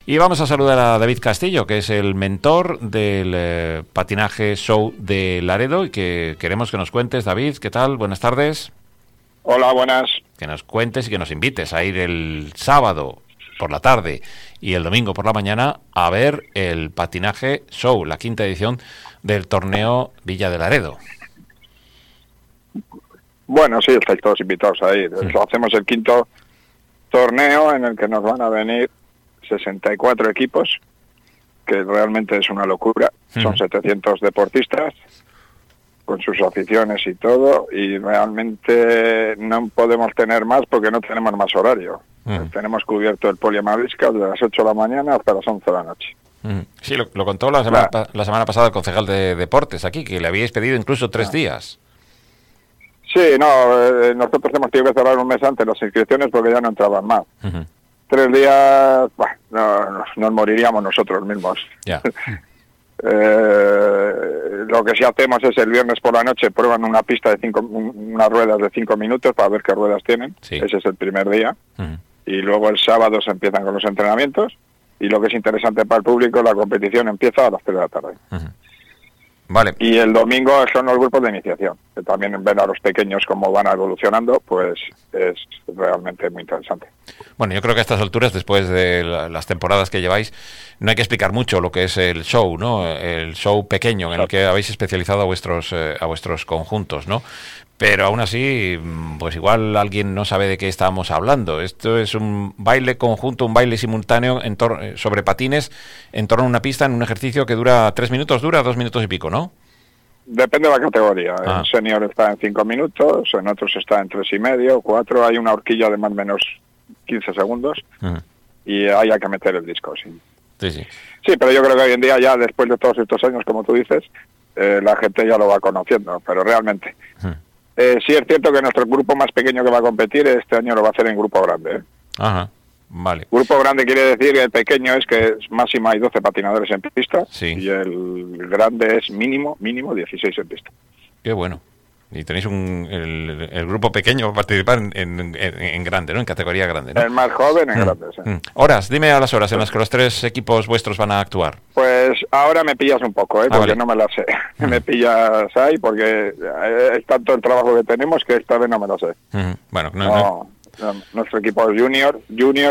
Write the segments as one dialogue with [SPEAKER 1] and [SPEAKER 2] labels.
[SPEAKER 1] Y vamos a saludar a David Castillo, que es el mentor del patinaje show de Laredo, y que queremos que nos cuentes, David, ¿qué tal? Buenas tardes.
[SPEAKER 2] Hola, buenas.
[SPEAKER 1] Que nos cuentes y que nos invites a ir el sábado por la tarde y el domingo por la mañana a ver el patinaje show, la 5ª edición del torneo Villa de Laredo.
[SPEAKER 2] Bueno, sí, estáis todos invitados a ir. Hacemos el 5º torneo en el que nos van a venir 64 equipos, que realmente es una locura. Son 700 deportistas con sus aficiones y todo, y realmente no podemos tener más porque no tenemos más horario. Tenemos cubierto el Poliamariscal desde las 8 de la mañana hasta las 11 de la noche.
[SPEAKER 1] Sí, lo contó la semana pasada el concejal de Deportes aquí, que le habíais pedido incluso 3 días.
[SPEAKER 2] Sí, no, nosotros hemos tenido que cerrar un mes antes las inscripciones porque ya no entraban más. 3 días, bueno, nos moriríamos nosotros mismos.
[SPEAKER 1] Ya.
[SPEAKER 2] Lo que sí hacemos es el viernes por la noche prueban una pista de unas ruedas de 5 minutos para ver qué ruedas tienen. Sí. Ese es el primer día. Y luego el sábado se empiezan con los entrenamientos. Y lo que es interesante para el público, la competición empieza a las 3 de la tarde.
[SPEAKER 1] Vale.
[SPEAKER 2] Y el domingo son los grupos de iniciación, que también ven a los pequeños cómo van evolucionando, pues es realmente muy interesante.
[SPEAKER 1] Bueno, yo creo que a estas alturas, después de las temporadas que lleváis, no hay que explicar mucho lo que es el show, ¿no? El show pequeño en el que habéis especializado a vuestros conjuntos, ¿no? Pero aún así, pues igual alguien no sabe de qué estamos hablando. Esto es un baile conjunto, un baile simultáneo sobre patines en torno a una pista, en un ejercicio que dura 3 minutos, dura 2 minutos y pico, ¿no?
[SPEAKER 2] Depende de la categoría. En senior está en 5 minutos, en otros está en 3,5, 4. Hay una horquilla de más o menos 15 segundos y ahí hay que meter el disco, sí. Sí, pero yo creo que hoy en día, ya después de todos estos años, como tú dices, la gente ya lo va conociendo, pero realmente... sí es cierto que nuestro grupo más pequeño que va a competir este año lo va a hacer en grupo grande.
[SPEAKER 1] Ajá, vale.
[SPEAKER 2] Grupo grande quiere decir que el pequeño es que máximo hay 12 patinadores en pista, y el grande es mínimo 16 en pista.
[SPEAKER 1] Qué bueno. Y tenéis el grupo pequeño va a participar en grande, ¿no? En categoría grande, ¿no?
[SPEAKER 2] El más joven en grande, sí.
[SPEAKER 1] Horas, dime a las horas en las que los 3 equipos vuestros van a actuar.
[SPEAKER 2] Pues ahora me pillas un poco, porque vale. No me la sé. Me pillas ahí porque es tanto el trabajo que tenemos que esta vez no me lo sé.
[SPEAKER 1] Bueno,
[SPEAKER 2] no. Nuestro equipo es junior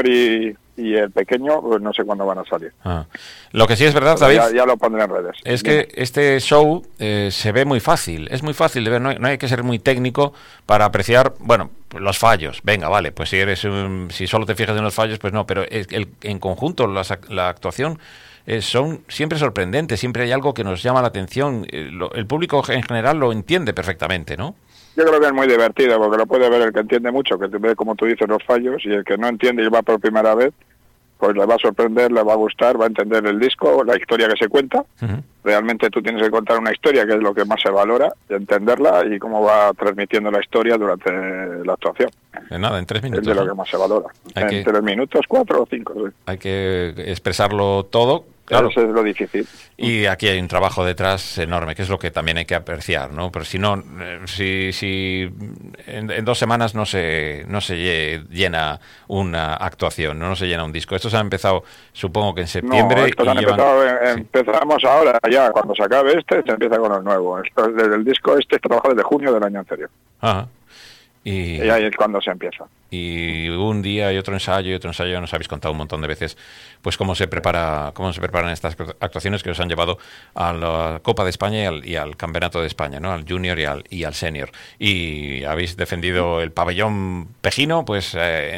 [SPEAKER 2] y el pequeño, pues no sé cuándo van a salir.
[SPEAKER 1] Lo que sí es verdad, David,
[SPEAKER 2] ya lo pondré en redes.
[SPEAKER 1] Es que este show se ve muy fácil, es muy fácil de ver, no hay que ser muy técnico para apreciar, bueno, los fallos. Venga, vale, pues si solo te fijas en los fallos, pues no, pero en conjunto la actuación son siempre sorprendentes, siempre hay algo que nos llama la atención, el público en general lo entiende perfectamente, ¿no?
[SPEAKER 2] Yo creo que es muy divertido, porque lo puede ver el que entiende mucho, que ve, como tú dices, los fallos, y el que no entiende y va por primera vez, pues le va a sorprender, le va a gustar, va a entender el disco, la historia que se cuenta. Realmente tú tienes que contar una historia, que es lo que más se valora, entenderla y cómo va transmitiendo la historia durante la actuación.
[SPEAKER 1] En 3 minutos.
[SPEAKER 2] Es de lo que más se valora. En 3 minutos, 4 o 5. Sí.
[SPEAKER 1] Hay que expresarlo todo. Claro.
[SPEAKER 2] Eso es lo difícil.
[SPEAKER 1] Y aquí hay un trabajo detrás enorme, que es lo que también hay que apreciar, ¿no? Pero si no, si en 2 semanas no se llena una actuación, no se llena un disco. Estos han empezado, supongo que en septiembre.
[SPEAKER 2] No, estos han empezado, empezamos ahora, ya cuando se acabe se empieza con el nuevo. Desde el disco trabaja desde junio del año anterior.
[SPEAKER 1] Ajá.
[SPEAKER 2] Y ahí es cuando se empieza.
[SPEAKER 1] Y un día y otro ensayo, nos habéis contado un montón de veces, pues cómo se preparan estas actuaciones que os han llevado a la Copa de España y al Campeonato de España, ¿no? Al Junior y al Senior. Y habéis defendido el pabellón pejino, pues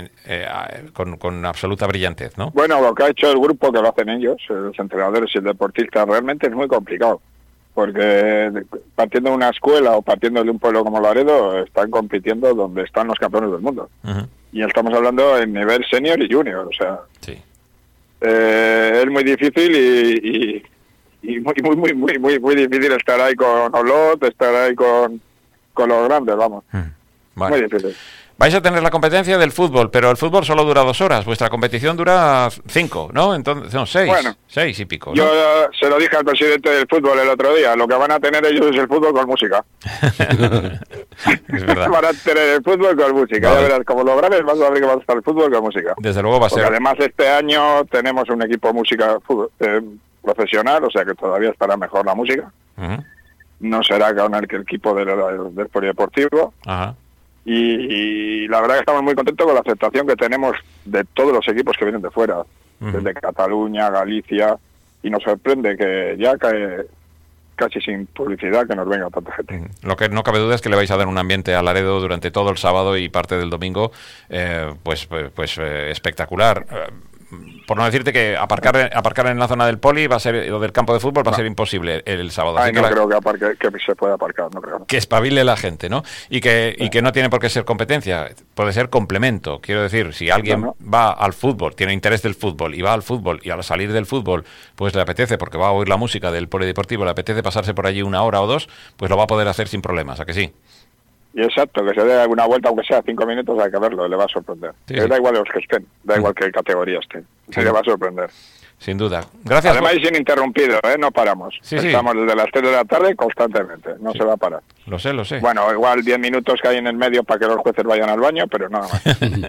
[SPEAKER 1] con absoluta brillantez, ¿no?
[SPEAKER 2] Bueno, lo que ha hecho el grupo, que lo hacen ellos, los entrenadores y el deportista, realmente es muy complicado. Porque partiendo de una escuela o partiendo de un pueblo como Laredo, están compitiendo donde están los campeones del mundo. Y estamos hablando en nivel senior y junior, o sea, es muy difícil y muy difícil estar ahí con Olot, estar ahí con los grandes, vamos.
[SPEAKER 1] Vale.
[SPEAKER 2] Muy difícil.
[SPEAKER 1] Vais a tener la competencia del fútbol, pero el fútbol solo dura 2 horas. Vuestra competición dura 5, ¿no? Entonces, no, 6.
[SPEAKER 2] Bueno,
[SPEAKER 1] 6 y pico, ¿no?
[SPEAKER 2] Yo se lo dije al presidente del fútbol el otro día. Lo que van a tener ellos es el fútbol con música.
[SPEAKER 1] Es verdad.
[SPEAKER 2] Van a tener el fútbol con música.
[SPEAKER 1] Vale.
[SPEAKER 2] Ya verás, como lo grabes, vas a ver que va a estar el fútbol con música.
[SPEAKER 1] Desde luego va a
[SPEAKER 2] Porque
[SPEAKER 1] ser...
[SPEAKER 2] además este año tenemos un equipo de música profesional, o sea que todavía estará mejor la música.
[SPEAKER 1] Ujú.
[SPEAKER 2] No será con el equipo del polideportivo.
[SPEAKER 1] Ajá.
[SPEAKER 2] Y la verdad que estamos muy contentos con la aceptación que tenemos de todos los equipos que vienen de fuera, desde Cataluña, Galicia, y nos sorprende que ya cae casi sin publicidad que nos venga tanta gente.
[SPEAKER 1] Lo que no cabe duda es que le vais a dar un ambiente a Laredo durante todo el sábado y parte del domingo, espectacular. Por no decirte que aparcar en la zona del poli va a ser, o del campo de fútbol va a ser imposible el sábado.
[SPEAKER 2] Ay,
[SPEAKER 1] Así
[SPEAKER 2] no creo que se pueda aparcar, no creo.
[SPEAKER 1] Que espabile la gente, ¿no? Y que no tiene por qué ser competencia, puede ser complemento. Quiero decir, si alguien va al fútbol, tiene interés del fútbol y va al fútbol y al salir del fútbol, pues le apetece, porque va a oír la música del polideportivo, le apetece pasarse por allí 1 hora o 2, pues lo va a poder hacer sin problemas, ¿a que sí?
[SPEAKER 2] Y exacto, que se dé alguna vuelta, aunque sea 5 minutos, hay que verlo, le va a sorprender.
[SPEAKER 1] Sí.
[SPEAKER 2] Da igual los que estén, da igual qué categoría estén,
[SPEAKER 1] Sí.
[SPEAKER 2] le va a sorprender.
[SPEAKER 1] Sin duda. Gracias.
[SPEAKER 2] Además es ininterrumpido, no paramos.
[SPEAKER 1] Sí.
[SPEAKER 2] Estamos desde las 3 de la tarde constantemente, no se va a parar.
[SPEAKER 1] Lo sé.
[SPEAKER 2] Bueno, igual 10 minutos que hay en el medio para que los jueces vayan al baño, pero nada más.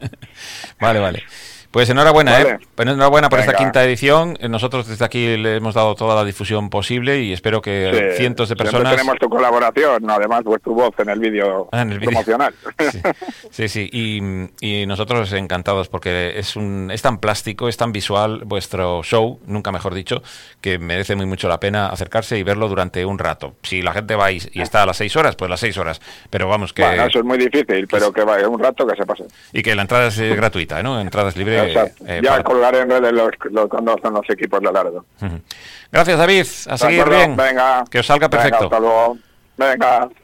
[SPEAKER 1] Vale. Pues enhorabuena,
[SPEAKER 2] Vale.
[SPEAKER 1] Enhorabuena por esta
[SPEAKER 2] Venga.
[SPEAKER 1] 5ª edición. Nosotros desde aquí le hemos dado toda la difusión posible y espero que cientos de
[SPEAKER 2] siempre
[SPEAKER 1] personas...
[SPEAKER 2] tenemos tu colaboración, además tu voz en el vídeo promocional.
[SPEAKER 1] Sí. Y nosotros encantados porque es tan plástico, es tan visual vuestro show, nunca mejor dicho, que merece muy mucho la pena acercarse y verlo durante un rato. Si la gente va y está a las 6 horas, pues las 6 horas. Pero vamos, que...
[SPEAKER 2] Bueno, eso es muy difícil, pero que vaya un rato que se pase.
[SPEAKER 1] Y que la entrada es gratuita, ¿no? Entrada es libre.
[SPEAKER 2] Exacto. Ya colgaré en redes cuando son los equipos de Laredo.
[SPEAKER 1] Gracias, David. A seguir bien.
[SPEAKER 2] Venga.
[SPEAKER 1] Que os salga perfecto.
[SPEAKER 2] Venga, hasta luego. Venga.